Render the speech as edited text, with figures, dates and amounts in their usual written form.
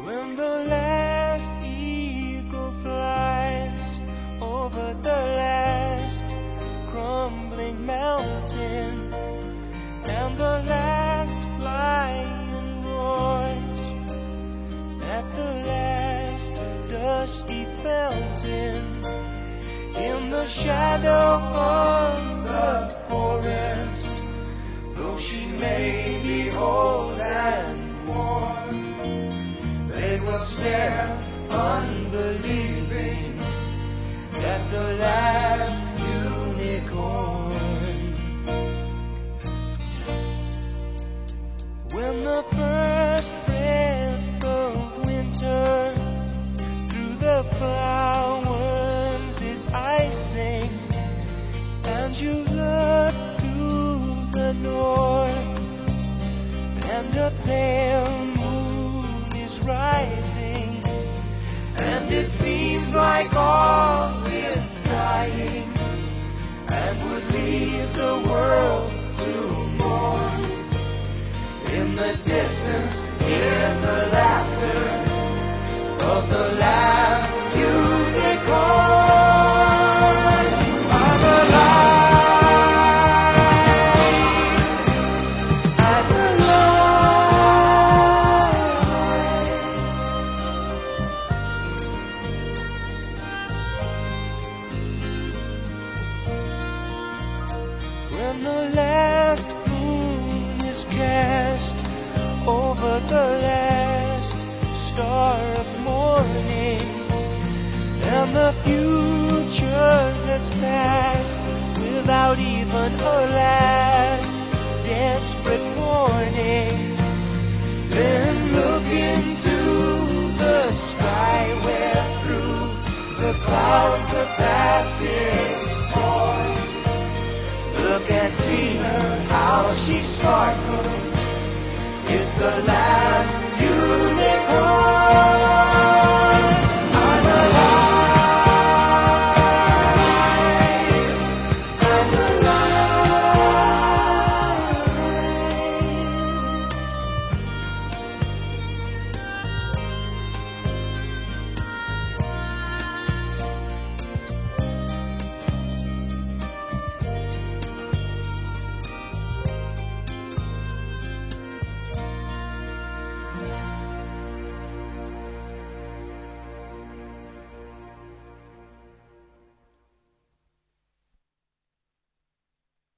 When the last eagle flies over the last crumbling mountain, and the last lion roars at the last dusty fountain, in the shadow of the forest, though she may be old and worn, they will stare unbelieving at the last unicorn. When the first breath of winter through the flowers is icing, and you look to the north, and the pale moon is rising, and it seems like all is dying, and would leave the world to mourn. In the distance, hear the laughter of the last unicorn. I'm alive at the light. When the last moon is cast over the last star of morning, and the future has passed without even a last desperate warning, then look into the sky where through the clouds a path is torn. Look and see her, how she sparkles. It's the last